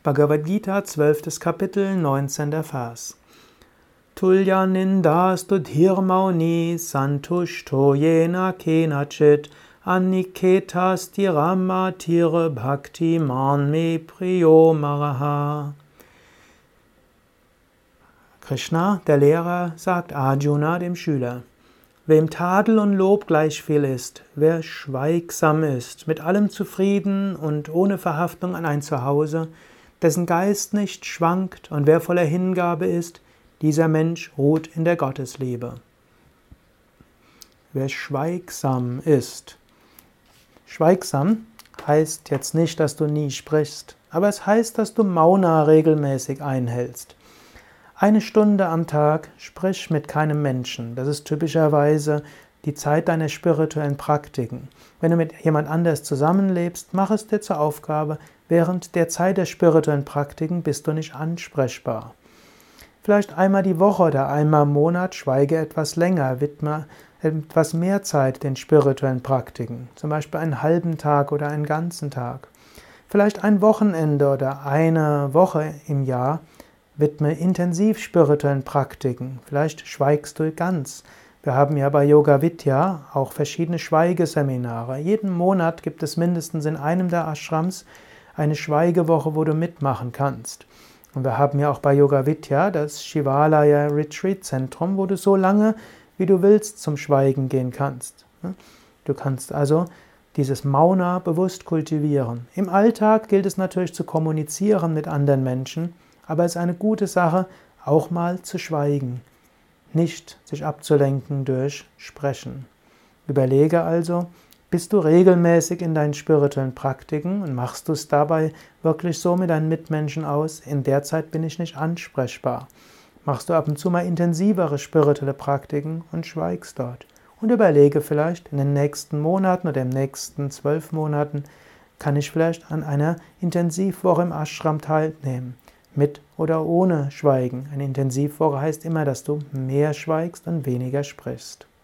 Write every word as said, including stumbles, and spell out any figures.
Bhagavad Gita, zwölftes Kapitel, neunzehnter Vers. Tulya nindastu dhirmauni santushto yena kenachit aniketas tirama tire bhakti man me priyo maraha. Krishna, der Lehrer, sagt Arjuna, dem Schüler: Wem Tadel und Lob gleich viel ist, wer schweigsam ist, mit allem zufrieden und ohne Verhaftung an ein Zuhause, dessen Geist nicht schwankt und wer voller Hingabe ist, dieser Mensch ruht in der Gottesliebe. Wer schweigsam ist. Schweigsam heißt jetzt nicht, dass du nie sprichst, aber es heißt, dass du Mauna regelmäßig einhältst. Eine Stunde am Tag sprich mit keinem Menschen. Das ist typischerweise die Zeit deiner spirituellen Praktiken. Wenn du mit jemand anders zusammenlebst, mach es dir zur Aufgabe, während der Zeit der spirituellen Praktiken bist du nicht ansprechbar. Vielleicht einmal die Woche oder einmal im Monat schweige etwas länger, widme etwas mehr Zeit den spirituellen Praktiken, zum Beispiel einen halben Tag oder einen ganzen Tag. Vielleicht ein Wochenende oder eine Woche im Jahr widme intensiv spirituellen Praktiken. Vielleicht schweigst du ganz. Wir haben ja bei Yoga Vidya auch verschiedene Schweigeseminare. Jeden Monat gibt es mindestens in einem der Ashrams eine Schweigewoche, wo du mitmachen kannst. Und wir haben ja auch bei Yoga Vidya das Shivalaya Retreat Zentrum, wo du so lange, wie du willst, zum Schweigen gehen kannst. Du kannst also dieses Mauna bewusst kultivieren. Im Alltag gilt es natürlich zu kommunizieren mit anderen Menschen, aber es ist eine gute Sache, auch mal zu schweigen, nicht sich abzulenken durch Sprechen. Überlege also, bist du regelmäßig in deinen spirituellen Praktiken und machst du es dabei wirklich so mit deinen Mitmenschen aus? In der Zeit bin ich nicht ansprechbar. Machst du ab und zu mal intensivere spirituelle Praktiken und schweigst dort. Und überlege vielleicht in den nächsten Monaten oder im nächsten zwölf Monaten, kann ich vielleicht an einer Intensivwoche im Ashram teilnehmen. Mit oder ohne Schweigen. Eine Intensivwoche heißt immer, dass du mehr schweigst und weniger sprichst.